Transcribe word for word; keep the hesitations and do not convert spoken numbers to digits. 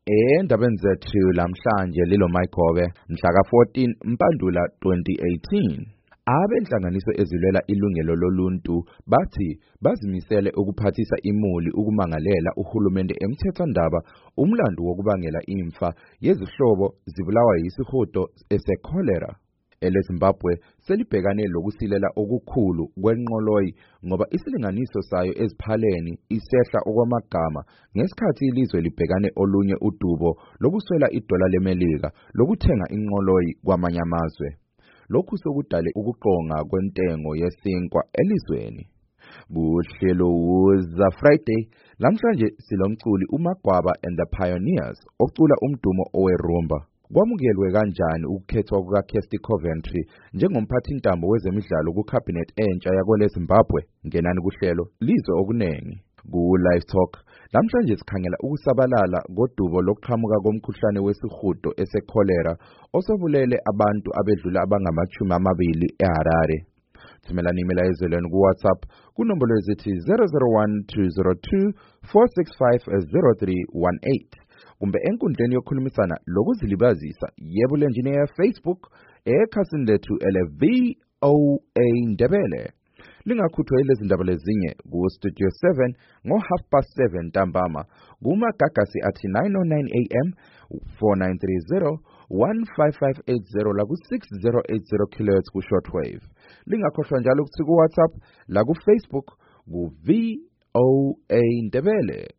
Endabeni zethu lamhlanje lilo Maygobe mhla ka fourteen Mpandula twenty eighteen. Abenhlanganiso ezilwela ilungelo loluntu bathi bazimisele ukuphathisa imuli ukumangalela uhulumende emthethwandaba umlando wokubangela imfa yezihlobo zibulawa yisihudo eseCholera. EleZimbabwe selibhekane lokusilela okukhulu kwenqoloyi ngoba isilinganiso sayo eziphaleni isehla okwamagama ngesikhathi ilizwe libhekane olunye udubo lokuswela idola lemelika lokuthenga inqoloyi kwamanye amazwe. Lokhu sokudale ukuqonga kwentengo yesinkwa elizweni. Buhlelo uza Friday lamhlanje silomculi uMagwaba and the Pioneers ocula umdumo owerumba. Kwamukelwe kanjani ukukhethwa kukaKirsty Coventry njengomphathintambo wezemidlalo kuCabinet entsha yakweleZimbabwe? Ngenani kuhlelo lizwe okunengi. Ku Live Talk lamhlanje sikhangela ukusabalala kodubo lokuqhamuka komkhuhlane wesihudo eseCholera osobulele abantu abedlula abangamachumi amabili eHarare. Thumelani imela ezweni ku WhatsApp kunombolo ezithi zero zero one two zero two four six five zero three one eight. Kumbe enkundleni yokukhulumisana lokuzilibazisa yebo lenjini ya Facebook ekhasini lethu ele V O A Ndebele. Lingakhuthwa lezi ndaba lezinye ku Studio seven ngo half past seven ntambama kumagagasi athi nine oh nine A M four nine three zero one five five eight zero la ku six zero eight zero kilohertz ku shortwave. Lingakhohlwa njalo ukuthi ku WhatsApp la ku Facebook ku V O A Ndebele.